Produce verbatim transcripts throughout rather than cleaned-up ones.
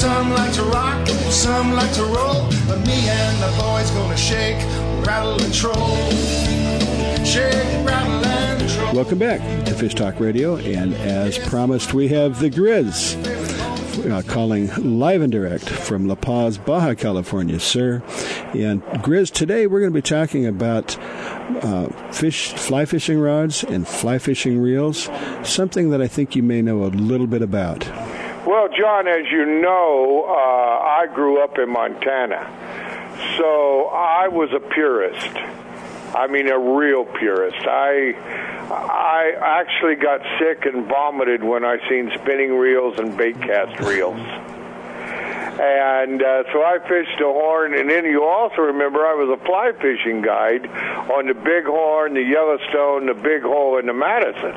Some like to rock, some like to roll, but me and the boys gonna shake, rattle, and troll. Shake, rattle, and troll. Welcome back to Fish Talk Radio, and as promised, we have the Grizz uh, calling live and direct from La Paz, Baja California, sir. And Grizz, today we're going to be talking about uh, fish, fly fishing rods and fly fishing reels, something that I think you may know a little bit about. Well, John, as you know, uh, I grew up in Montana, so I was a purist. I mean, a real purist. I I actually got sick and vomited when I seen spinning reels and bait cast reels. And uh, so I fished a horn, and then you also remember I was a fly fishing guide on the Bighorn, the Yellowstone, the Big Hole, and the Madison.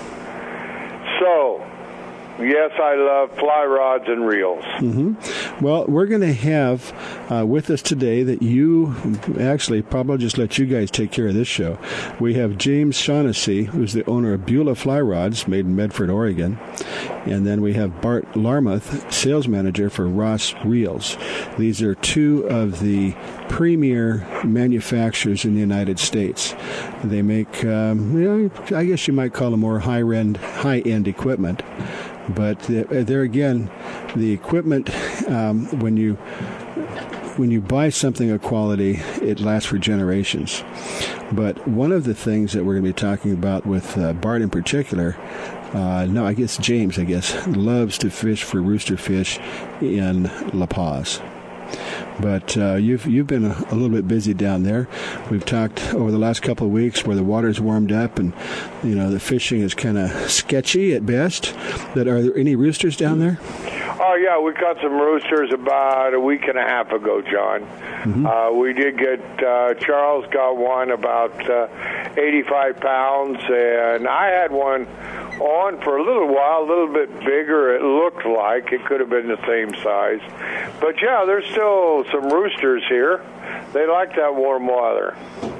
So, yes, I love fly rods and reels. Mm-hmm. Well, we're going to have uh, with us today that you, actually, probably just let you guys take care of this show. We have James Shaughnessy, who's the owner of Beulah Fly Rods, made in Medford, Oregon. And then we have Bart Larmuth, sales manager for Ross Reels. These are two of the premier manufacturers in the United States. They make, um, you know, I guess you might call them more high-end, high-end equipment. But there again, the equipment, um, when you when you buy something of quality, it lasts for generations. But one of the things that we're going to be talking about with uh, Bart in particular, uh, no, I guess James, I guess, loves to fish for rooster fish in La Paz. But uh, you've you've been a, a little bit busy down there. We've talked over the last couple of weeks where the water's warmed up and, you know, the fishing is kind of sketchy at best. But are there any roosters down there? Oh, yeah, we caught some roosters about a week and a half ago, John. Mm-hmm. Uh, we did get, uh, Charles got one about uh, eighty-five pounds, and I had one on for a little while, a little bit bigger, it looked like. It could have been the same size. But, yeah, there's still some roosters here. They like that warm weather.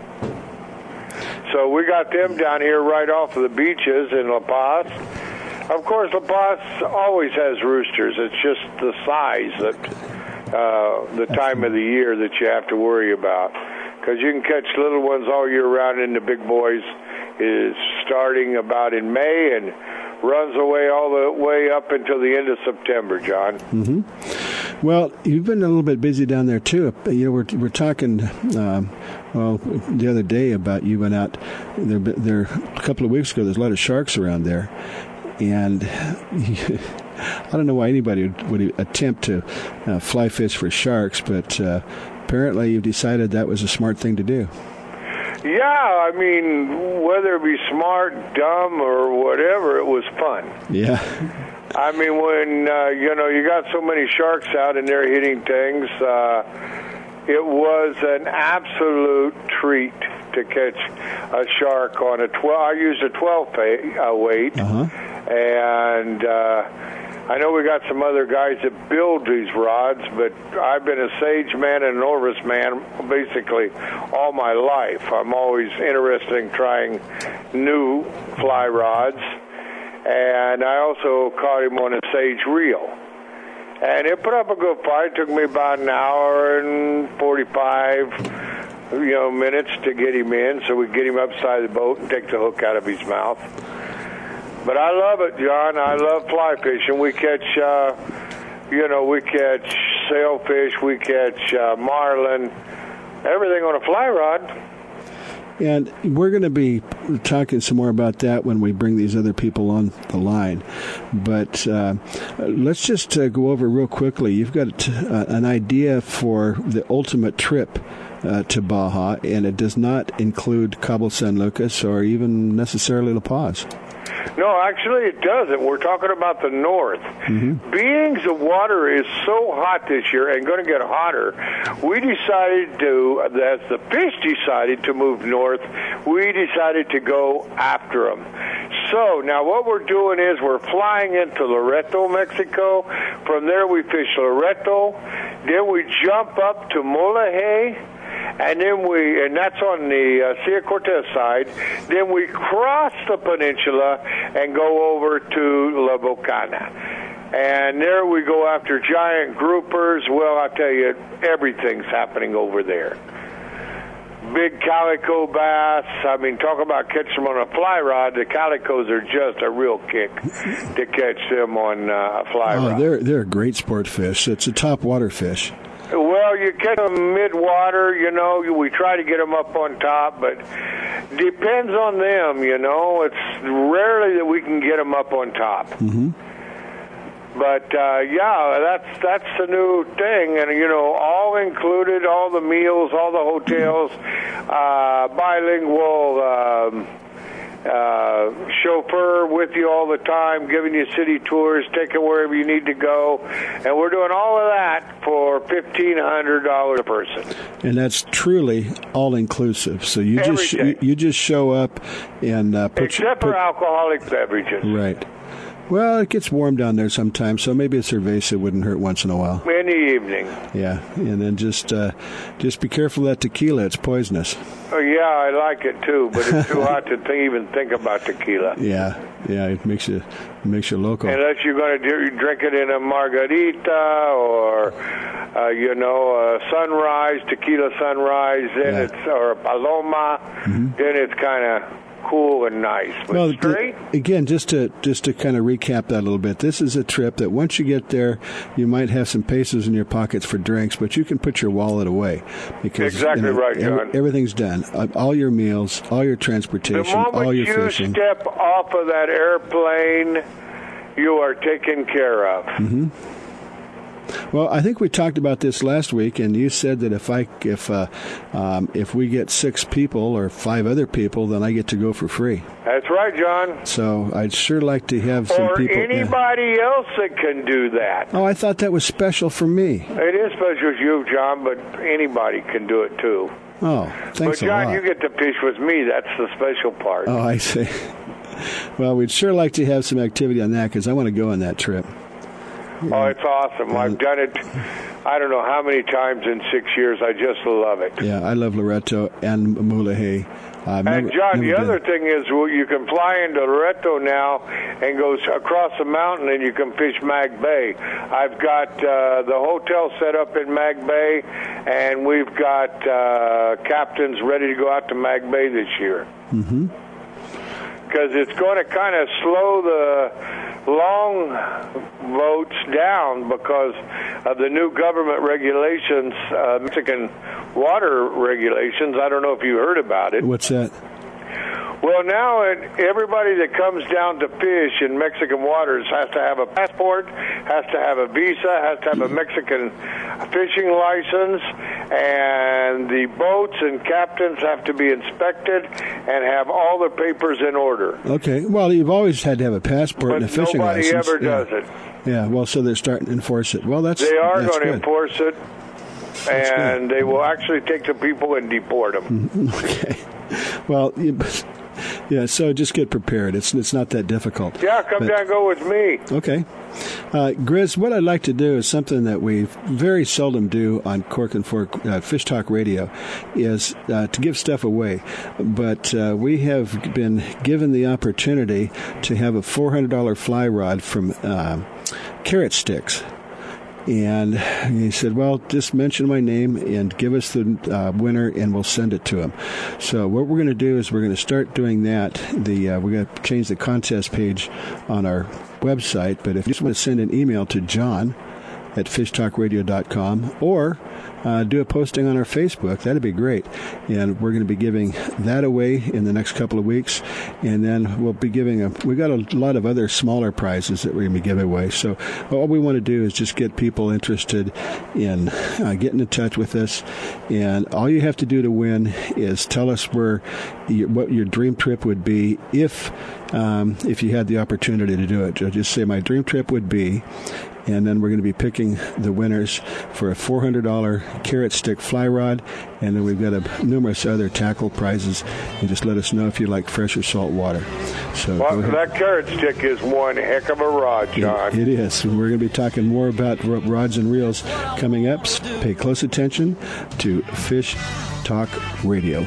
So we got them down here right off of the beaches in La Paz. Of course, La Paz always has roosters. It's just the size that uh, the time of the year that you have to worry about. Because you can catch little ones all year round, and the big boys is starting about in May and runs away all the way up until the end of September, John. Mm-hmm. Well, you've been a little bit busy down there, too. You know, we're we're talking, um, well, the other day about you went out there, there a couple of weeks ago. There's a lot of sharks around there. And I don't know why anybody would, would attempt to uh, fly fish for sharks, but uh, apparently you've decided that was a smart thing to do. Yeah, I mean, whether it be smart, dumb, or whatever, it was fun. Yeah. I mean, when, uh, you know, you got so many sharks out and they're hitting things, uh, it was an absolute treat to catch a shark on a twelve. I used a twelve pay, uh, weight. Uh-huh. And uh, I know we got some other guys that build these rods, but I've been a Sage man and an Orvis man basically all my life. I'm always interested in trying new fly rods. And I also caught him on a Sage reel. And it put up a good fight. It took me about an hour and forty-five you know, minutes to get him in, so we get him upside the boat and take the hook out of his mouth. But I love it, John. I love fly fishing. We catch, uh, you know, we catch sailfish, we catch uh, marlin, everything on a fly rod. And we're going to be talking some more about that when we bring these other people on the line. But uh, let's just uh, go over real quickly. You've got uh, an idea for the ultimate trip uh, to Baja, and it does not include Cabo San Lucas or even necessarily La Paz. No, actually it doesn't. We're talking about the north. Mm-hmm. Being the water is so hot this year and going to get hotter, we decided to, as the fish decided to move north, we decided to go after them. So now what we're doing is we're flying into Loreto, Mexico. From there we fish Loreto. Then we jump up to Moloje. And then we, and that's on the uh, Cia Cortez side, then we cross the peninsula and go over to La Bocana. And there we go after giant groupers. Well, I tell you, everything's happening over there. Big calico bass. I mean, talk about catching them on a fly rod. The calicos are just a real kick to catch them on uh, a fly oh, rod. they're they're a great sport fish. It's a top water fish. Well, you catch them mid-water, you know. We try to get them up on top, but depends on them, you know. It's rarely that we can get them up on top. Mm-hmm. But, uh, yeah, that's that's the new thing. And, you know, all included, all the meals, all the hotels, uh, bilingual um, uh, chauffeur with you all the time, giving you city tours, taking wherever you need to go. And we're doing all of that for fifteen hundred dollars a person. And that's truly all-inclusive. So you just you, you just show up and uh, put Except your, for put, alcoholic beverages. Right. Well, it gets warm down there sometimes, so maybe a cerveza wouldn't hurt once in a while. In the evening. Yeah, and then just uh, just be careful of that tequila. It's poisonous. Oh, yeah, I like it too, but it's too hot to th- even think about tequila. Yeah, yeah, it makes you it makes you loco. Unless you're going to drink it in a margarita or, uh, you know, a sunrise, tequila sunrise, then yeah. it's or a paloma, mm-hmm. then it's kind of cool and nice. But well, straight? The, again, just to just to kind of recap that a little bit, this is a trip that once you get there, you might have some pesos in your pockets for drinks, but you can put your wallet away because exactly you know, right, John. Every, everything's done. All your meals, all your transportation, all your you fishing. The moment you step off of that airplane, you are taken care of. Mm-hmm. Well, I think we talked about this last week, and you said that if I if uh, um, if we get six people or five other people, then I get to go for free. That's right, John. So I'd sure like to have some or people. Or anybody yeah. else that can do that. Oh, I thought that was special for me. It is special for you, John, but anybody can do it too. Oh, thanks but John, a lot. you get to fish with me. That's the special part. Oh, I see. Well, we'd sure like to have some activity on that because I want to go on that trip. Oh, it's awesome. I've done it, I don't know how many times in six years. I just love it. Yeah, I love Loreto and Mulegé. Uh, and, never, John, the been. other thing is well, you can fly into Loreto now and go across the mountain and you can fish Mag Bay. I've got uh, the hotel set up in Mag Bay, and we've got uh, captains ready to go out to Mag Bay this year. Mm-hmm. Because it's going to kind of slow the long boats down because of the new government regulations, uh, Mexican water regulations. I don't know if you heard about it. What's that? Well, now it, everybody that comes down to fish in Mexican waters has to have a passport, has to have a visa, has to have a Mexican fishing license, and the boats and captains have to be inspected and have all their papers in order. Okay. Well, you've always had to have a passport but and a fishing nobody license. ever yeah. does it. Yeah. Well, so they're starting to enforce it. Well, that's they are that's going to good. enforce it, and they will actually take the people and deport them. Okay. Well. You, Yeah, so just get prepared. It's it's not that difficult. Yeah, come but, down and go with me. Okay. Uh, Grizz, what I'd like to do is something that we very seldom do on Cork and Fork uh, Fish Talk Radio is uh, to give stuff away. But uh, we have been given the opportunity to have a four hundred dollars fly rod from uh, Carrot Sticks. And he said, well, just mention my name and give us the uh, winner, and we'll send it to him. So what we're going to do is we're going to start doing that. The uh, We're going to change the contest page on our website. But if you just want to send an email to John at fish talk radio dot com or uh, do a posting on our Facebook, that'd be great. And we're going to be giving that away in the next couple of weeks. And then we'll be giving a, we got a lot of other smaller prizes that we're going to be giving away. So all we want to do is just get people interested in uh, getting in touch with us. And all you have to do to win is tell us where your, what your dream trip would be if um, if you had the opportunity to do it. Just say my dream trip would be. And then we're going to be picking the winners for a four hundred dollars Carrot Stick fly rod. And then we've got a, numerous other tackle prizes. And just let us know if you like fresh or salt water. So well, that Carrot Stick is one heck of a rod, John. It, it is. We're going to be talking more about rods and reels coming up. Pay close attention to Fish Talk Radio.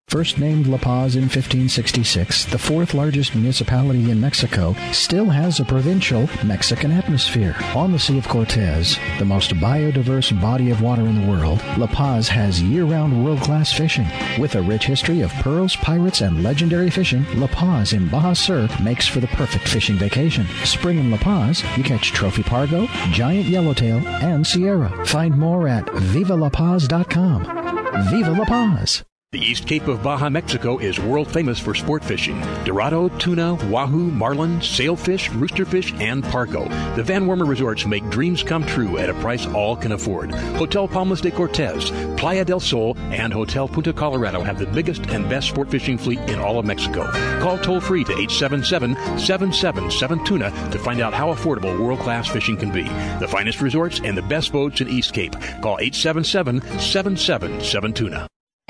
First named La Paz in fifteen sixty-six, the fourth largest municipality in Mexico still has a provincial Mexican atmosphere. On the Sea of Cortez, the most biodiverse body of water in the world, La Paz has year-round world-class fishing. With a rich history of pearls, pirates, and legendary fishing, La Paz in Baja Sur makes for the perfect fishing vacation. Spring in La Paz, you catch trophy pargo, giant yellowtail, and Sierra. Find more at viva la paz dot com. Viva La Paz! The East Cape of Baja, Mexico is world famous for sport fishing. Dorado, tuna, wahoo, marlin, sailfish, roosterfish, and pargo. The Van Wormer resorts make dreams come true at a price all can afford. Hotel Palmas de Cortez, Playa del Sol, and Hotel Punta Colorado have the biggest and best sport fishing fleet in all of Mexico. Call toll-free to eight seven seven, seven seven seven, tuna to find out how affordable world-class fishing can be. The finest resorts and the best boats in East Cape. Call eight seven seven, seven seven seven, tuna.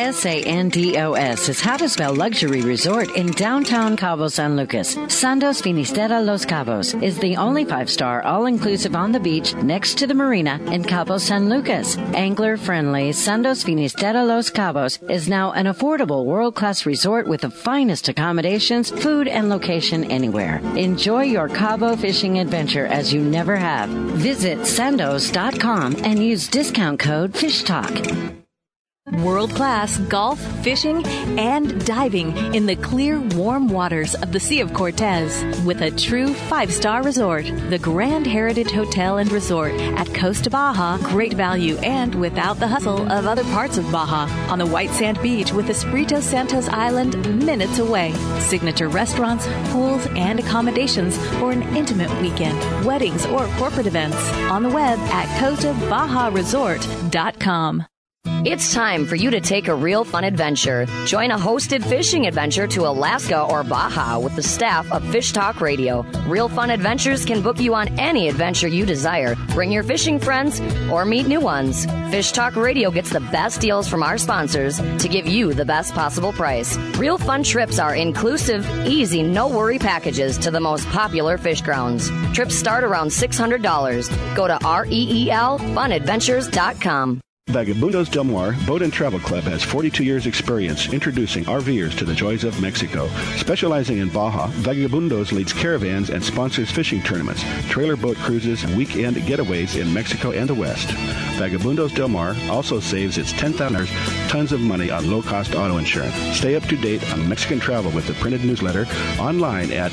Sandos is how to spell luxury resort in downtown Cabo San Lucas. Sandos Finisterra Los Cabos is the only five-star all-inclusive on the beach next to the marina in Cabo San Lucas. Angler-friendly Sandos Finisterra Los Cabos is now an affordable world-class resort with the finest accommodations, food, and location anywhere. Enjoy your Cabo fishing adventure as you never have. Visit sandos dot com and use discount code FISHTALK. World-class golf, fishing, and diving in the clear, warm waters of the Sea of Cortez with a true five-star resort. The Grand Heritage Hotel and Resort at Costa Baja. Great value and without the hustle of other parts of Baja. On the white sand beach with Espiritu Santos Island minutes away. Signature restaurants, pools, and accommodations for an intimate weekend, weddings, or corporate events. On the web at costa baja resort dot com. It's time for you to take a real fun adventure. Join a hosted fishing adventure to Alaska or Baja with the staff of Fish Talk Radio. Real Fun Adventures can book you on any adventure you desire. Bring your fishing friends or meet new ones. Fish Talk Radio gets the best deals from our sponsors to give you the best possible price. Real Fun trips are inclusive, easy, no-worry packages to the most popular fish grounds. Trips start around six hundred dollars. Go to R E E L fun adventures dot com. Vagabundos Del Mar Boat and Travel Club has forty-two years experience introducing RVers to the joys of Mexico. Specializing in Baja, Vagabundos leads caravans and sponsors fishing tournaments, trailer boat cruises, and weekend getaways in Mexico and the West. Vagabundos Del Mar also saves its ten thousand dollars tons of money on low-cost auto insurance. Stay up to date on Mexican travel with the printed newsletter online at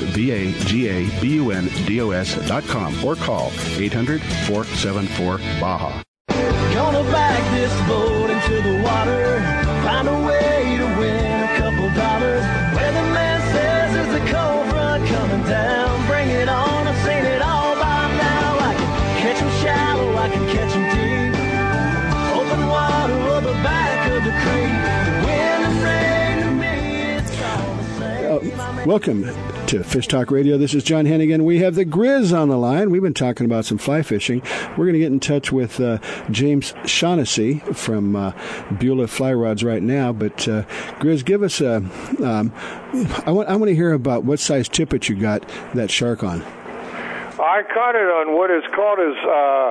vagabundos dot com or call eight hundred, four seven four, Baja. Gonna back this boat into the water, find a way to win a couple dollars. Weatherman says there's a cold front coming down. Bring it on, I've seen it all by now. I can catch them shallow, I can catch them deep. Open water or the back of the creek. The wind and rain to me, it's all the same. Uh, welcome to Fish Talk Radio. This is John Hennigan. We have the Grizz on the line. We've been talking about some fly fishing. We're going to get in touch with uh, James Shaughnessy from uh, Beulah Fly Rods right now. But uh, Grizz, give us a. Um, I want. I want to hear about what size tippet you got that shark on. I caught it on what is called as uh,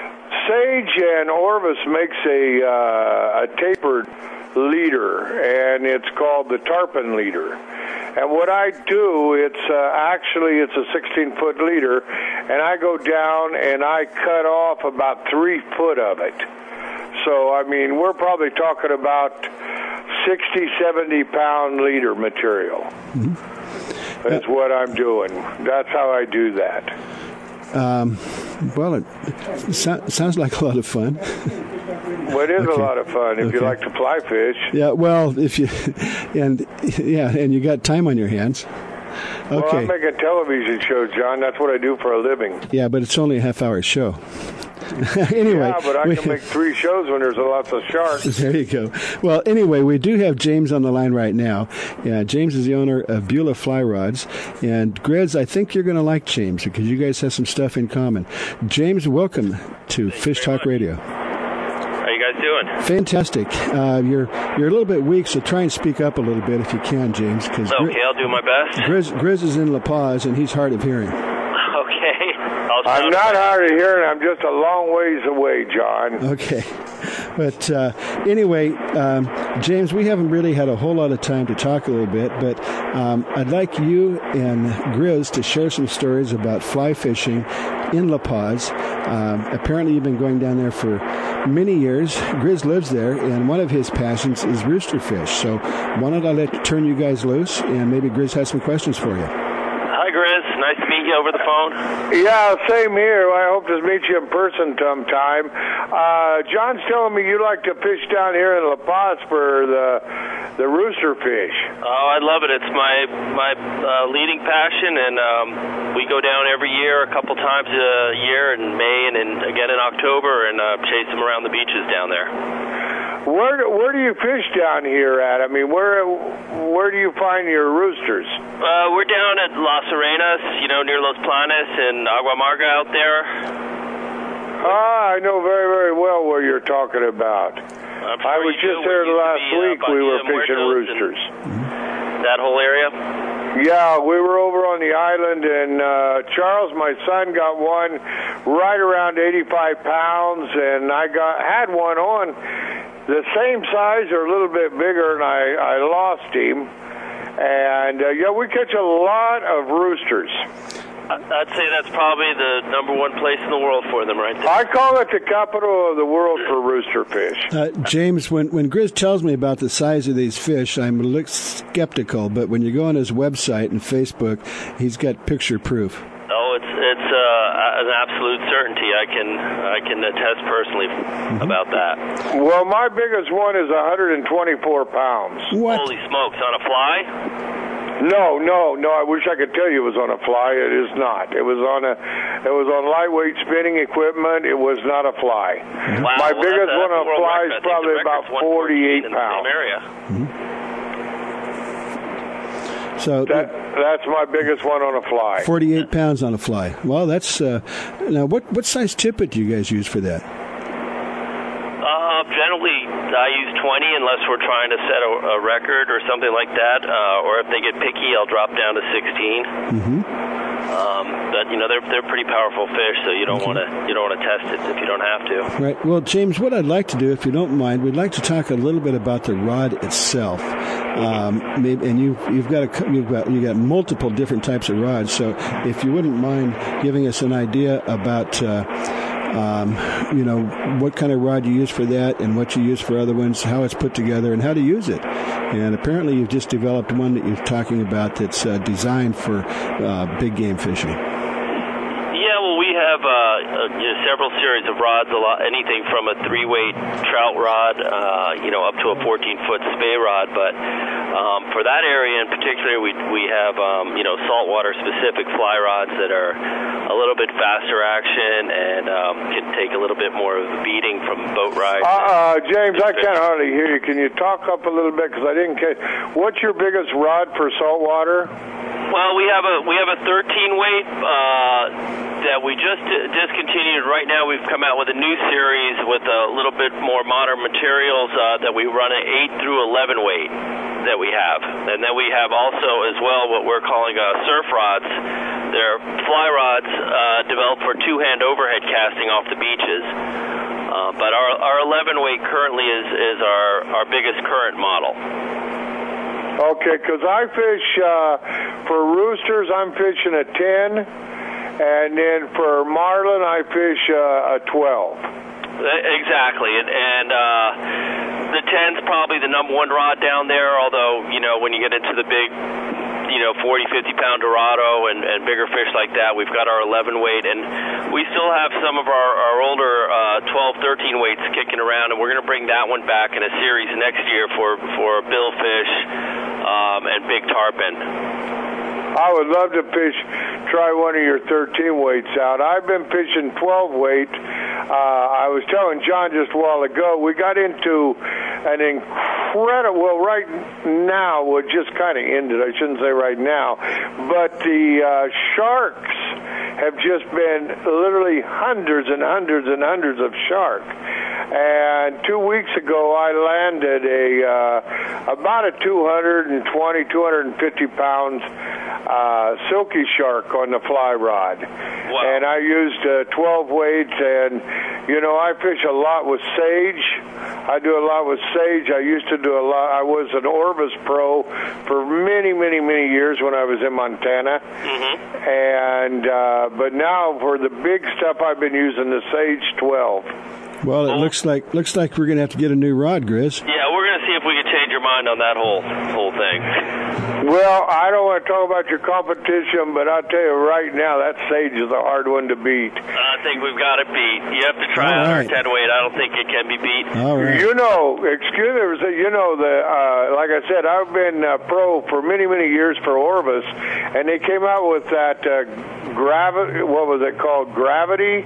Sage and Orvis makes a uh, a tapered leader, and it's called the tarpon leader. And what I do, it's uh, actually it's a sixteen-foot leader, and I go down and I cut off about three foot of it. So, I mean, we're probably talking about sixty, seventy pound leader material. Mm-hmm. That's uh, what I'm doing. That's how I do that. Um, well, it so- sounds like a lot of fun. Well, it is okay. a lot of fun if okay. you like to fly fish. Yeah, well, if you and yeah, and you got time on your hands. Okay. Well, I'm making television shows, John. That's what I do for a living. Yeah, but it's only a half-hour show. Anyway, yeah, but I we, can make three shows when there's lots of sharks. There you go. Well, anyway, we do have James on the line right now. Yeah, James is the owner of Beulah Fly Rods. And Grizz, I think you're going to like James because you guys have some stuff in common. James, welcome to Thanks Fish Talk much. Radio. How you guys doing? Fantastic. Uh, you're you're a little bit weak, so try and speak up a little bit if you can, James. Cause okay, Gri- I'll do my best. Grizz, Grizz is in La Paz, and he's hard of hearing. Okay. I'm not hard of hearing. I'm just a long ways away, John. Okay. But uh, anyway, um, James, we haven't really had a whole lot of time to talk a little bit, but um, I'd like you and Grizz to share some stories about fly fishing in La Paz. Um, apparently you've been going down there for many years. Grizz lives there, and one of his passions is rooster fish. So why don't I let turn you guys loose, and maybe Grizz has some questions for you. Hi, Grizz. Nice to meet you over the phone. Yeah, same here. I hope to meet you in person sometime. Uh, John's telling me you like to fish down here in La Paz for the the rooster fish. Oh, I love it. It's my my uh, leading passion, and um, we go down every year, a couple times a year in May and in, again in October, and uh, chase them around the beaches down there. Where do, where do you fish down here at? I mean, where where do you find your roosters? Uh, we're down at Las Arenas, you know, near Los Planes and Agua Amarga out there. Ah, I know very, very well what you're talking about. Sure I was just there last be, week. Uh, we were fishing roosters. That whole area? Yeah, we were over on the island, and uh, Charles, my son, got one right around eighty-five pounds, and I got had one on the same size or a little bit bigger, and I, I lost him. And, uh, yeah, we catch a lot of roosters. I'd say that's probably the number one place in the world for them right there. I call it the capital of the world for rooster fish. Uh, James, when, when Grizz tells me about the size of these fish, I'm a little skeptical, but when you go on his website and Facebook, he's got picture proof. Oh, it's it's uh, an absolute certainty. I can I can attest personally mm-hmm. about that. Well, my biggest one is one hundred twenty-four pounds. What? Holy smokes, on a fly? No, no, no. I wish I could tell you it was on a fly. It is not. It was on a. It was on lightweight spinning equipment. It was not a fly. Wow, my well, biggest that's, one on a fly is probably about forty-eight pounds. Mm-hmm. So that, that's my biggest one on a fly. forty-eight pounds on a fly. Well, that's uh, now. What what size tippet do you guys use for that? Uh, generally, I use twenty unless we're trying to set a, a record or something like that. Uh, or if they get picky, I'll drop down to sixteen. Mm-hmm. Um, but you know they're they're pretty powerful fish, so you don't okay. want to you don't want to test it if you don't have to. Right. Well, James, what I'd like to do, if you don't mind, we'd like to talk a little bit about the rod itself. Um, maybe, and you you've got a, you've got you got multiple different types of rods. So if you wouldn't mind giving us an idea about. Uh, Um, you know, what kind of rod you use for that and what you use for other ones, how it's put together, and how to use it. And apparently you've just developed one that you're talking about that's uh, designed for uh, big game fishing. Yeah, well, we have uh, uh, you know, several series of rods, a lot, anything from a three-weight trout rod, uh, you know, up to a fourteen-foot spey rod. But um, for that area in particular, we we have, um, you know, saltwater-specific fly rods that are a little bit faster action and um, can take a little bit more of a beating from boat rides. Uh, uh, James, I can't hardly hear you. Can you talk up a little bit because I didn't catch. What's your biggest rod for saltwater? Well, we have a we have a thirteen weight uh, that we just discontinued. Right now, we've come out with a new series with a little bit more modern materials uh, that we run an eight through eleven weight that we have, and then we have also as well what we're calling uh, surf rods. They're fly rods uh, developed for two-hand overhead casting off the beaches. Uh, but our our eleven weight currently is is our our biggest current model. Okay, because I fish uh, for roosters, I'm fishing a ten, and then for marlin, I fish uh, a twelve. Exactly, and, and uh, the ten's probably the number one rod down there, although, you know, when you get into the big, you know, forty, fifty pound Dorado and, and bigger fish like that, we've got our eleven weight, and we still have some of our, our older uh, twelve, thirteen weights kicking around, and we're going to bring that one back in a series next year for, for billfish um, and big tarpon. I would love to fish, try one of your thirteen weights out. I've been fishing twelve weight. Uh, I was telling John just a while ago, we got into an incredible, well, right now, well, just kind of ended, I shouldn't say right now, but the uh, sharks have just been literally hundreds and hundreds and hundreds of shark. And two weeks ago, I landed a uh, about a two hundred twenty, two hundred fifty pounds uh, silky shark on the fly rod. Wow. And I used uh, twelve weights, and You know, I fish a lot with sage. I do a lot with sage. I used to do a lot. I was an Orvis pro for many, many, many years when I was in Montana. Mm-hmm. And uh, but now for the big stuff, I've been using the Sage twelve. Well, it oh. looks like looks like we're going to have to get a new rod, Grizz. Yeah, we're going to see if we can change your mind on that whole whole thing. Well, I don't want to talk about your competition, but I'll tell you right now, that Sage is a hard one to beat. I think we've got it beat. You have to try All out right. our ten weight. I don't think it can be beat. All right. You know, excuse me, you know, the uh, like I said, I've been uh, pro for many, many years for Orvis, and they came out with that uh, gravity. What was it called? Gravity.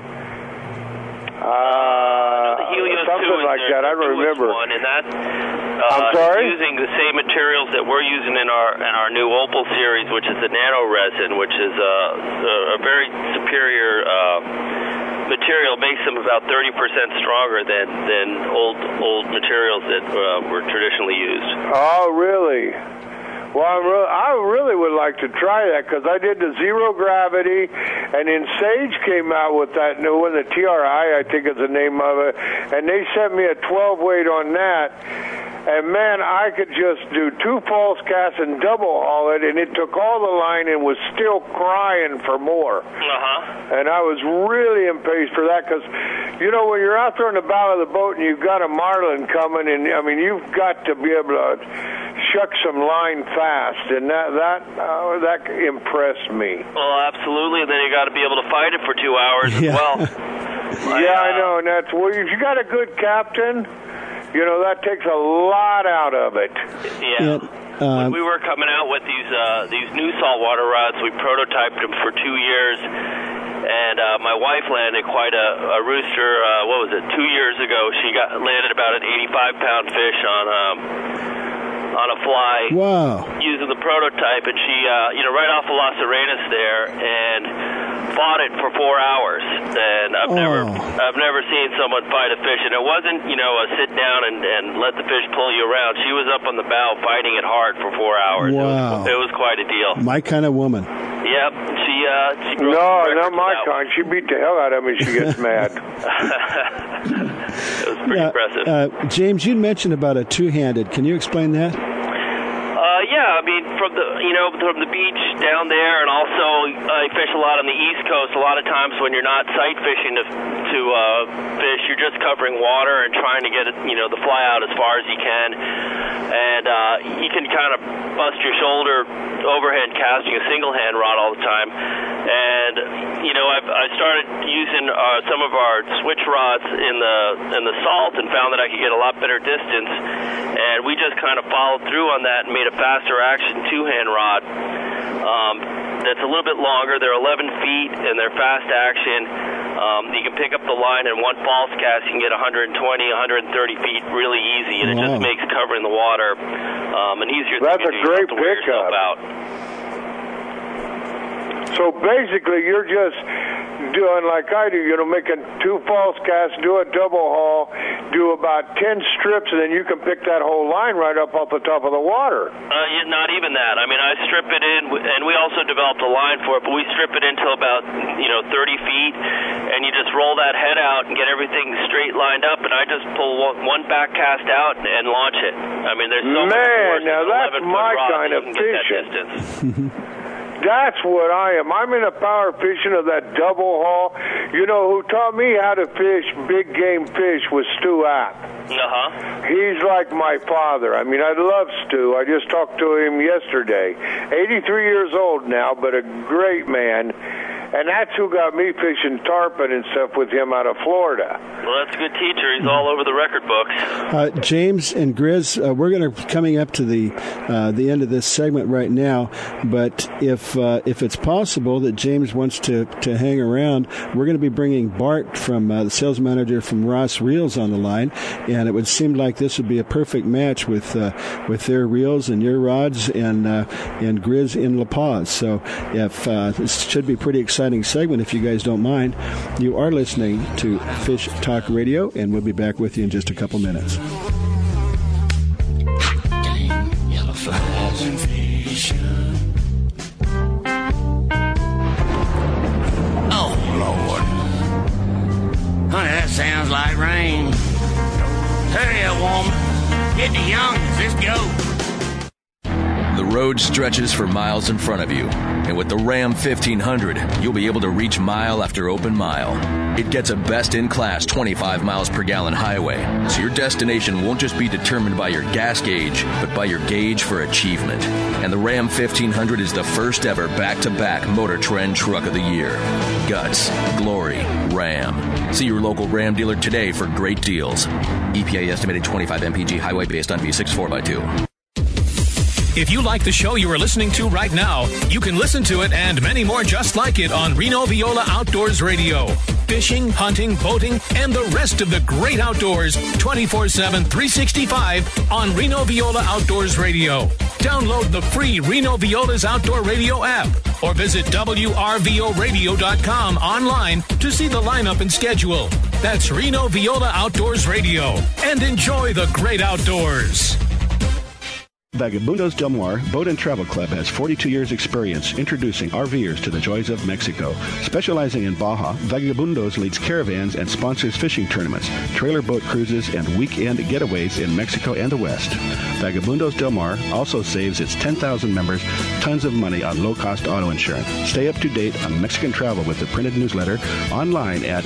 Uh, something like that. I don't remember. One, and that, uh, I'm sorry? using the same materials that we're using in our in our new Opal series, which is the nano resin, which is uh, a very superior uh, material. Makes them about thirty percent stronger than than old old materials that uh, were traditionally used. Oh, really? Well, I really, I really would like to try that because I did the zero gravity, and then Sage came out with that new one, the T R I, I think is the name of it, and they sent me a twelve weight on that, and man, I could just do two false casts and double haul it, and it took all the line and was still crying for more. Uh-huh. And I was really impatient for that because, you know, when you're out there in the bow of the boat and you've got a marlin coming, and I mean, you've got to be able to shuck some line fast, and that that uh, that impressed me. Well, absolutely. Then you got to be able to fight it for two hours yeah. as well. Yeah, I, uh, I know, and that's well. If you got a good captain, you know that takes a lot out of it. Yeah. yeah. Uh, when we were coming out with these uh, these new saltwater rods, we prototyped them for two years. And uh, my wife landed quite a, a rooster. Uh, what was it? Two years ago, she got landed about an eighty-five pound fish on um, on a fly. Wow! Using the prototype, and she, uh, you know, right off of Las Arenas there, and fought it for four hours. And I've oh. never, I've never seen someone fight a fish. And it wasn't, you know, a sit down and, and let the fish pull you around. She was up on the bow fighting it hard for four hours. Wow! It was, it was quite a deal. My kind of woman. Yep, she uh, she broke no, the not my kind. One. She beat the hell out of me. She gets mad. It was pretty uh, impressive. Uh, James, you mentioned about a two-handed. Can you explain that? Uh, yeah, I mean, from the you know from the beach down there, and also I fish a lot on the East Coast. A lot of times when you're not sight fishing to to uh, fish, you're just covering water and trying to get it, you know the fly out as far as you can, and uh, you can kind of bust your shoulder overhead casting a single hand rod all the time. And you know I've I started using uh, some of our switch rods in the in the salt and found that I could get a lot better distance. And we just kind of followed through on that and made a faster action two-hand rod um, that's a little bit longer. They're eleven feet and they're fast action. Um, you can pick up the line in one false cast. You can get one hundred twenty, one hundred thirty feet really easy, and it wow. just makes covering the water um, an easier that's thing to do. That's a great to wear yourself pickup. out. So basically, you're just doing like I do, you know, making two false casts, do a double haul, do about ten strips, and then you can pick that whole line right up off the top of the water. Uh, yeah, not even that. I mean, I strip it in, and we also developed a line for it, but we strip it into about, you know, thirty feet, and you just roll that head out and get everything straight lined up, and I just pull one, one back cast out and launch it. I mean, there's so Man, much now that's my kind of fishing. That's what I am. I'm in a power fishing of that double haul. You know, who taught me how to fish big game fish was Stu App. Uh-huh. He's like my father. I mean, I love Stu. I just talked to him yesterday. eighty-three years old now, but a great man. And that's who got me fishing tarpon and stuff with him out of Florida. Well, that's a good teacher. He's all over the record books. Uh, James and Grizz, uh, we're going to coming up to the uh, the end of this segment right now. But if uh, if it's possible that James wants to, to hang around, we're going to be bringing Bart from uh, the sales manager from Ross Reels on the line, and it would seem like this would be a perfect match with uh, with their reels and your rods and uh, and Grizz in La Paz. So if uh, this should be pretty exciting. Segment, if you guys don't mind. You are listening to Fish Talk Radio, and we'll be back with you in just a couple minutes. Oh, Lord. Honey, that sounds Get the youngs. Let's go. The road stretches for miles in front of you, and with the Ram fifteen hundred, you'll be able to reach mile after open mile. It gets a best-in-class twenty-five miles per gallon highway, so your destination won't just be determined by your gas gauge, but by your gauge for achievement. And the Ram fifteen hundred is the first ever back-to-back Motor Trend Truck of the Year. Guts, glory, Ram. See your local Ram dealer today for great deals. E P A estimated twenty-five M P G highway based on V six four by two. If you like the show you are listening to right now, you can listen to it and many more just like it on Reno Viola Outdoors Radio. Fishing, hunting, boating, and the rest of the great outdoors twenty-four seven, three sixty-five on Reno Viola Outdoors Radio. Download the free Reno Viola's Outdoor Radio app or visit W R V O radio dot com online to see the lineup and schedule. That's Reno Viola Outdoors Radio. And enjoy the great outdoors. Vagabundos Del Mar Boat and Travel Club has forty-two years experience introducing RVers to the joys of Mexico. Specializing in Baja, Vagabundos leads caravans and sponsors fishing tournaments, trailer boat cruises, and weekend getaways in Mexico and the West. Vagabundos Del Mar also saves its ten thousand members tons of money on low-cost auto insurance. Stay up to date on Mexican travel with the printed newsletter online at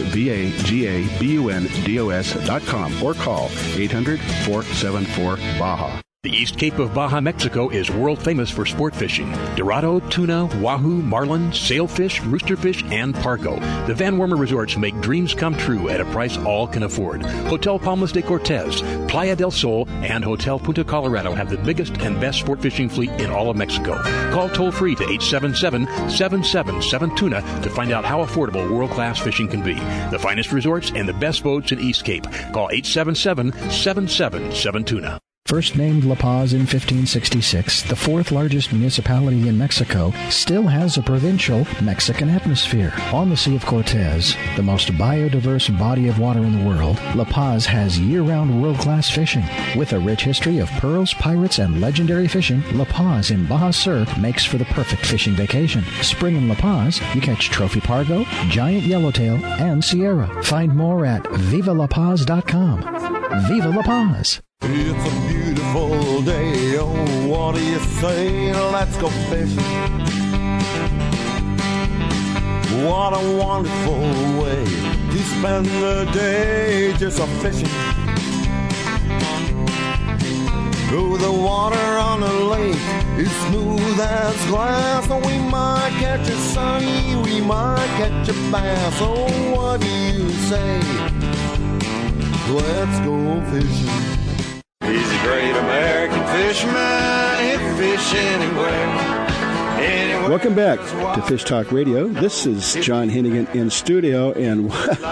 vagabundos dot com or call eight hundred, four seven four, Baja. The East Cape of Baja, Mexico is world famous for sport fishing. Dorado, tuna, wahoo, marlin, sailfish, roosterfish, and pargo. The Van Wormer resorts make dreams come true at a price all can afford. Hotel Palmas de Cortez, Playa del Sol, and Hotel Punta Colorado have the biggest and best sport fishing fleet in all of Mexico. Call toll-free to eight seven seven, seven seven seven, tuna to find out how affordable world-class fishing can be. The finest resorts and the best boats in East Cape. Call eight seven seven, seven seven seven, tuna. First named La Paz in fifteen sixty-six, the fourth largest municipality in Mexico still has a provincial Mexican atmosphere. On the Sea of Cortez, the most biodiverse body of water in the world, La Paz has year-round world-class fishing. With a rich history of pearls, pirates, and legendary fishing, La Paz in Baja Sur makes for the perfect fishing vacation. Spring in La Paz, you catch trophy pargo, giant yellowtail, and Sierra. Find more at viva la paz dot com. Viva La Paz! It's a beautiful day, oh, what do you say? Let's go fishing. What a wonderful way to spend the day just a fishing. Though the water on the lake is smooth as glass, oh, we might catch a sunny, we might catch a bass. Oh, what do you say? Let's go fishing. He's a great American fisherman, he'll fish anywhere. anywhere. Welcome back to Fish Talk Radio. This is John Hennigan in studio, and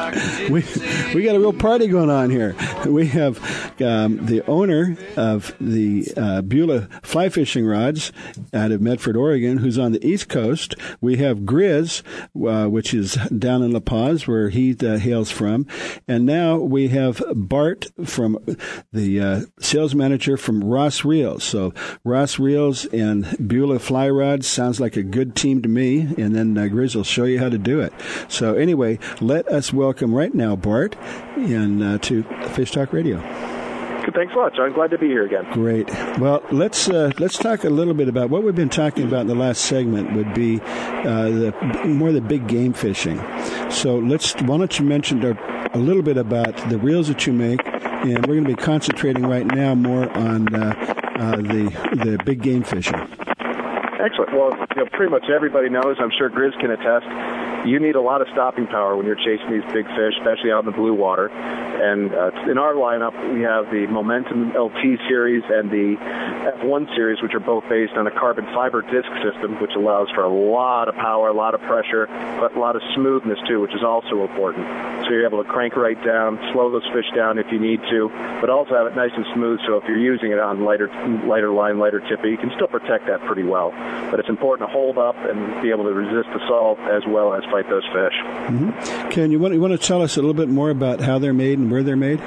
we we got a real party going on here. We have um, the owner of the uh, Beulah Fly Fishing Rods out of Medford, Oregon, who's on the East Coast. We have Grizz, uh, which is down in La Paz, where he uh, hails from. And now we have Bart, from the uh, sales manager from Ross Reels. So Ross Reels and Beulah Fly Rods sounds like a good team to me, and then uh, Grizz will show you how to do it. So anyway, let us welcome right now Bart and uh, to Fish Talk Radio. Thanks a lot, John. Glad to be here again. Great. Well, let's uh, let's talk a little bit about what we've been talking about in the last segment. Would be uh, the more the big game fishing. So let's. Why don't you mention a, a little bit about the reels that you make, and we're going to be concentrating right now more on uh, uh, the the big game fishing. Excellent. Well, you know, pretty much everybody knows, I'm sure Grizz can attest, you need a lot of stopping power when you're chasing these big fish, especially out in the blue water. And uh, in our lineup, we have the Momentum L T series and the F one series, which are both based on a carbon fiber disc system, which allows for a lot of power, a lot of pressure, but a lot of smoothness, too, which is also important. So you're able to crank right down, slow those fish down if you need to, but also have it nice and smooth, so if you're using it on lighter lighter line, lighter tippet, you can still protect that pretty well. But it's important to hold up and be able to resist the salt as well as fight those fish. Mm-hmm. Ken, you want, you want to tell us a little bit more about how they're made and where they're made?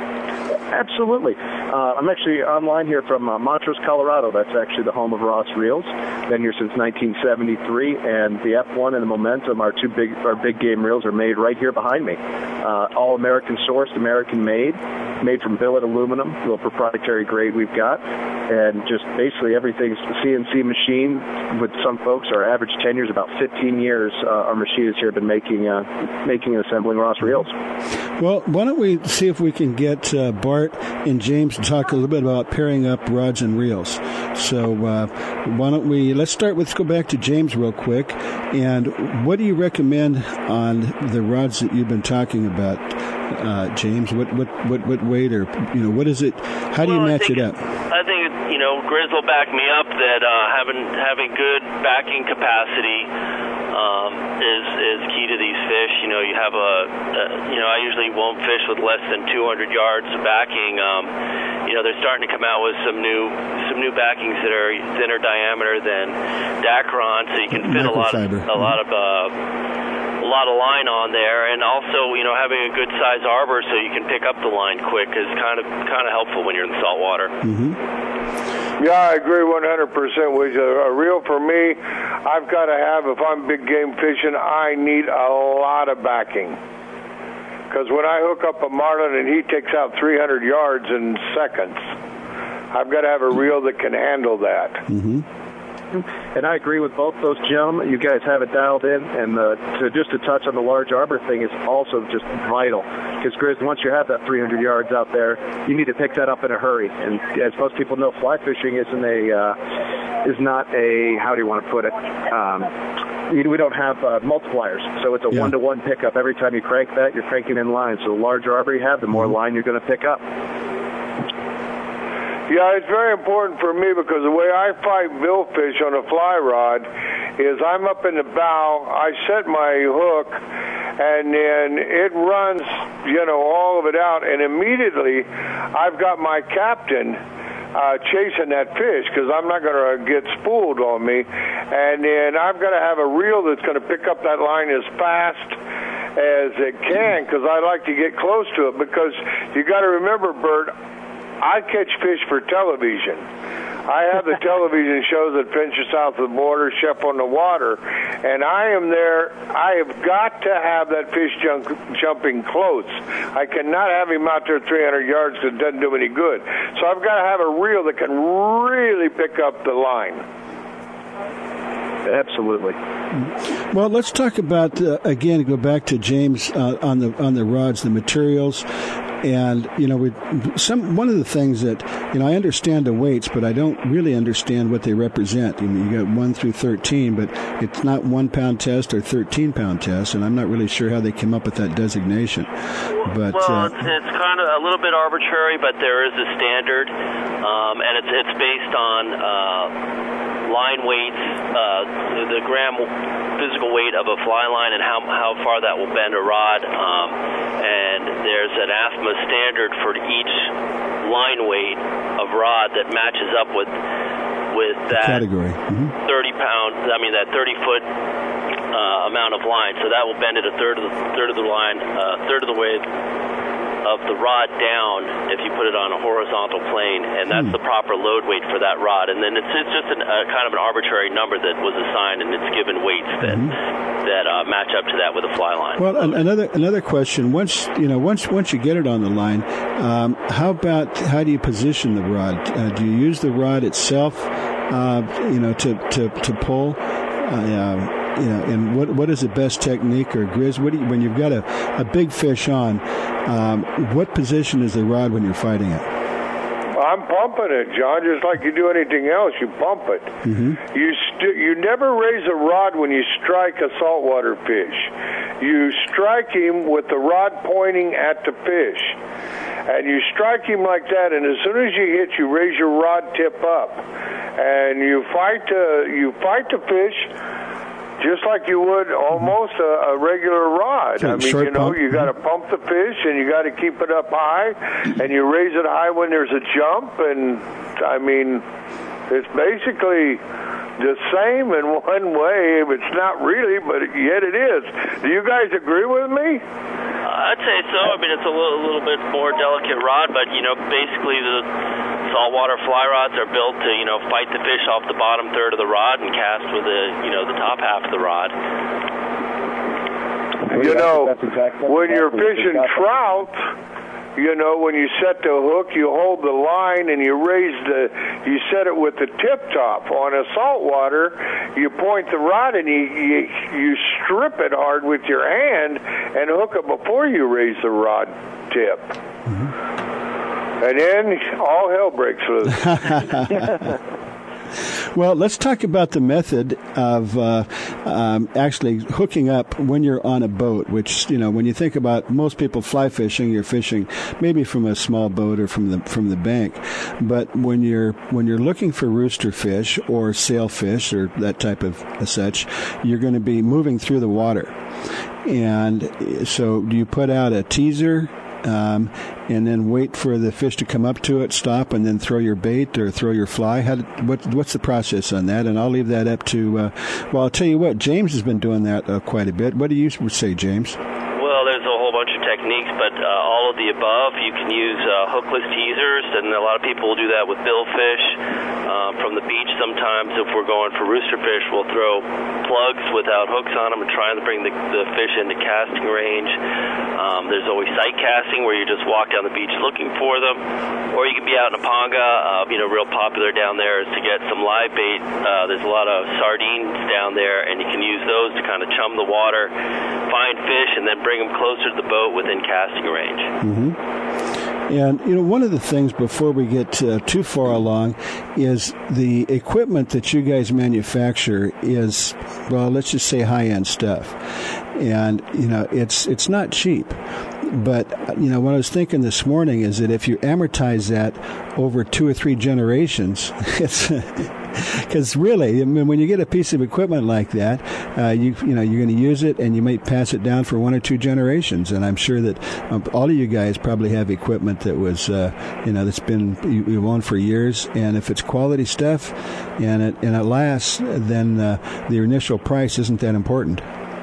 Absolutely. Uh, I'm actually online here from uh, Montrose, Colorado. That's actually the home of Ross Reels. Been here since nineteen seventy-three, and the F one and the Momentum, our two big our big game reels, are made right here behind me. Uh, all American sourced, American made. made from billet aluminum, a little proprietary grade we've got, and just basically everything's C N C machine. With some folks, our average tenure is about fifteen years. Uh, our machinists here have been making, uh, making and assembling Ross reels. Well, why don't we see if we can get uh, Bart and James to talk a little bit about pairing up rods and reels. So uh, why don't we, let's start with, let's go back to James real quick. And what do you recommend on the rods that you've been talking about, uh, James? What, what, what, what weight or, you know, what is it? How do you well, match it up? I think, you know, Grizz will back me up that uh, having, having good backing capacity Um, is is key to these fish. You know, you have a, a, you know, I usually won't fish with less than two hundred yards of backing. Um, you know, they're starting to come out with some new some new backings that are thinner diameter than Dacron, so you can fit a lot of, a lot of uh, a lot of line on there, and also, you know, having a good size arbor so you can pick up the line quick is kind of kind of helpful when you're in the saltwater. Mm-hmm. Yeah, I agree one hundred percent with you. A reel for me, I've got to have, if I'm big game fishing, I need a lot of backing. Because when I hook up a marlin and he takes out three hundred yards in seconds, I've got to have a reel that can handle that. Mm-hmm. And I agree with both those gentlemen. You guys have it dialed in, and the, to just to touch on the large arbor thing is also just vital. Because, Grizz, once you have that three hundred yards out there, you need to pick that up in a hurry. And as most people know, fly fishing isn't a uh, is not a, how do you want to put it? Um, we don't have uh, multipliers, so it's a yeah. one-to-one pickup. Every time you crank that, you're cranking in line. So the larger arbor you have, the more mm-hmm. line you're going to pick up. Yeah, it's very important for me because the way I fight billfish on a fly rod is I'm up in the bow, I set my hook, and then it runs, you know, all of it out, and immediately I've got my captain uh, chasing that fish because I'm not going to get spooled on me, and then I've got to have a reel that's going to pick up that line as fast as it can because I like to get close to it because you got to remember, Bert, I catch fish for television. I have the television shows that Adventure South of the Border, Chef on the Water, and I am there. I have got to have that fish jump, jumping close. I cannot have him out there three hundred yards because it doesn't do any good. So I've got to have a reel that can really pick up the line. Absolutely. Well, let's talk about uh, again. Go back to James uh, on the on the rods, the materials. And, you know, we, some one of the things that, you know, I understand the weights, but I don't really understand what they represent. You mean, you got one through thirteen, but it's not one-pound test or thirteen-pound test, and I'm not really sure how they came up with that designation. But Well, uh, it's, it's kind of a little bit arbitrary, but there is a standard, um, and it's, it's based on uh, line weights, uh, the, the gram physical weight of a fly line and how, how far that will bend a rod. Um, and there's an A F M A standard for each line weight of rod that matches up with with that category. Mm-hmm. thirty pound. I mean that thirty foot uh, amount of line. So that will bend it a third of the third of the line, uh, third of the way of the rod down if you put it on a horizontal plane, and that's mm. the proper load weight for that rod. And then it's, it's just an, a kind of an arbitrary number that was assigned, and it's given weights that mm-hmm. that uh, match up to that with a fly line. Well, an, another another question: once you know, once once you get it on the line, um, how about how do you position the rod? Uh, do you use the rod itself, uh, you know, to to to pull? Uh, you know, and what what is the best technique or Grizz? What do you, when you've got a, a big fish on? Um, what position is the rod when you're fighting it? I'm pumping it, John, just like you do anything else. You pump it. Mm-hmm. You st- you never raise a rod when you strike a saltwater fish. You strike him with the rod pointing at the fish. And you strike him like that, and as soon as you hit, you raise your rod tip up. And you fight, uh, you fight the fish just like you would almost a, a regular rod. So I mean, you know, pump. you got to pump the fish, and you got to keep it up high, and you raise it high when there's a jump. And I mean, it's basically the same in one way. It's not really, but yet it is. Do you guys agree with me? I'd say so. I mean, it's a little, a little bit more delicate rod, but, you know, basically the saltwater fly rods are built to, you know, fight the fish off the bottom third of the rod and cast with the, you know, the top half of the rod. You know, when you're fishing trout, you know, when you set the hook, you hold the line and you raise the, you set it with the tip top. On a saltwater, you point the rod and you, you you strip it hard with your hand and hook it before you raise the rod tip. Mm-hmm. And then all hell breaks loose. Well, let's talk about the method of uh, um, actually hooking up when you're on a boat, which, you know, when you think about most people fly fishing, you're fishing maybe from a small boat or from the from the bank. But when you're when you're looking for rooster fish or sailfish or that type of uh, such, you're going to be moving through the water. And so do you put out a teaser Um, and then wait for the fish to come up to it, stop, and then throw your bait or throw your fly? How, what, what's the process on that? And I'll leave that up to, uh, well, I'll tell you what, James has been doing that uh, quite a bit. What do you say, James? Well, there's a whole bunch of techniques, but uh, all of the above. You can use uh, hookless teasers, and a lot of people will do that with billfish. Uh, from the beach sometimes, if we're going for rooster fish, we'll throw plugs without hooks on them and try to bring the, the fish into casting range. Um, there's always sight casting where you just walk down the beach looking for them. Or you can be out in Apanga. Uh, you know, real popular down there is to get some live bait. Uh, there's a lot of sardines down there, and you can use those to kind of chum the water, find fish, and then bring them closer to the boat within casting range. Mm-hmm. And, you know, one of the things before we get uh, too far along is the equipment that you guys manufacture is, well, let's just say high-end stuff. And, you know, it's it's not cheap. But, you know, what I was thinking this morning is that if you amortize that over two or three generations, it's because really, I mean, when you get a piece of equipment like that, uh, you you know, you're going to use it and you might pass it down for one or two generations. And I'm sure that um, all of you guys probably have equipment that was, uh, you know, that's been you, you've owned for years. And if it's quality stuff and it, and it lasts, then uh, the initial price isn't that important.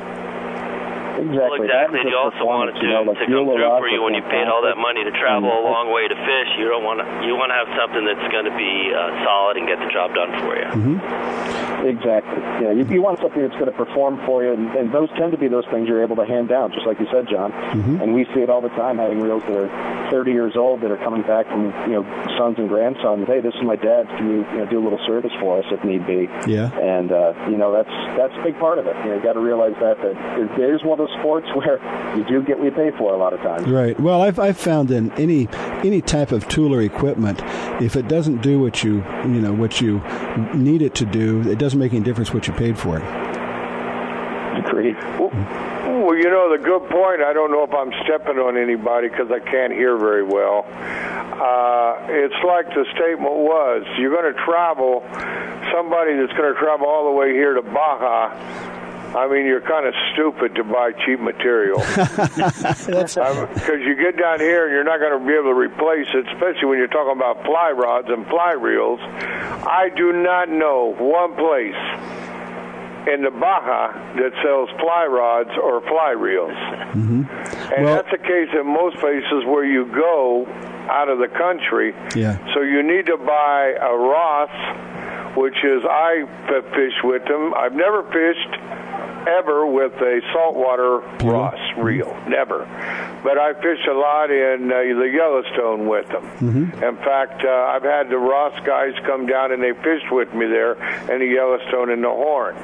Exactly. Well, exactly. You also want it to, you know, like to come through for you when you paid all that money to travel a long way to fish. You don't want to. You want to have something that's going to be uh, solid and get the job done for you. Mm-hmm. Exactly. Yeah, you, you want something that's going to perform for you, and, and those tend to be those things you're able to hand down, just like you said, John. Mm-hmm. And we see it all the time, having reels that are thirty years old that are coming back from, you know, sons and grandsons. Hey, this is my dad's. Can you, you know, do a little service for us if need be? Yeah. And uh, you know, that's that's a big part of it. You know, you got to realize that that there's one of those sports where you do get what you pay for a lot of times. Right. Well, I've I've found in any any type of tool or equipment, if it doesn't do what you you know what you need it to do, it doesn't make any difference what you paid for it. Agreed. Well, well, you know, the good point. I don't know if I'm stepping on anybody because I can't hear very well. Uh, it's like the statement was: you're going to travel. Somebody that's going to travel all the way here to Baja. I mean, you're kind of stupid to buy cheap material. Because um, you get down here and you're not going to be able to replace it, especially when you're talking about fly rods and fly reels. I do not know one place in the Baja that sells fly rods or fly reels. Mm-hmm. And well, that's the case in most places where you go out of the country. Yeah. So you need to buy a Ross, which is, I fish with them. I've never fished ever with a saltwater Ross reel, never. But I fished a lot in uh, the Yellowstone with them. Mm-hmm. In fact, uh, I've had the Ross guys come down and they fished with me there in the Yellowstone in the Horn.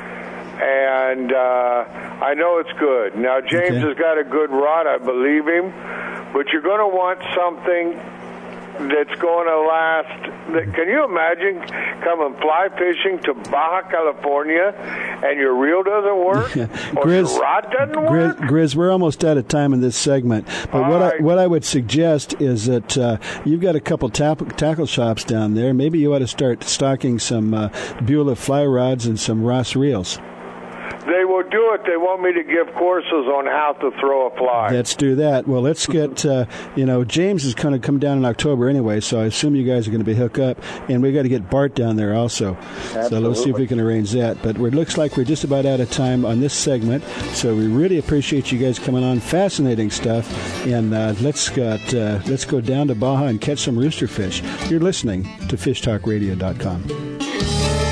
And uh, I know it's good. Now, James okay. has got a good rod, I believe him, but you're going to want something that's going to last. Can you imagine coming fly fishing to Baja California and your reel doesn't work or Grizz, your rod doesn't work? Grizz, Grizz, we're almost out of time in this segment, but All what right. I, what I would suggest is that uh, you've got a couple tap- tackle shops down there. Maybe you ought to start stocking some uh, Beulah fly rods and some Ross reels. They will do it. They want me to give courses on how to throw a fly. Let's do that. Well, let's get, uh, you know, James is going to come down in October anyway, so I assume you guys are going to be hooked up. And we got to get Bart down there also. Absolutely. So let's see if we can arrange that. But it looks like we're just about out of time on this segment. So we really appreciate you guys coming on. Fascinating stuff. And uh, let's, got, uh, let's go down to Baja and catch some rooster fish. You're listening to fish talk radio dot com.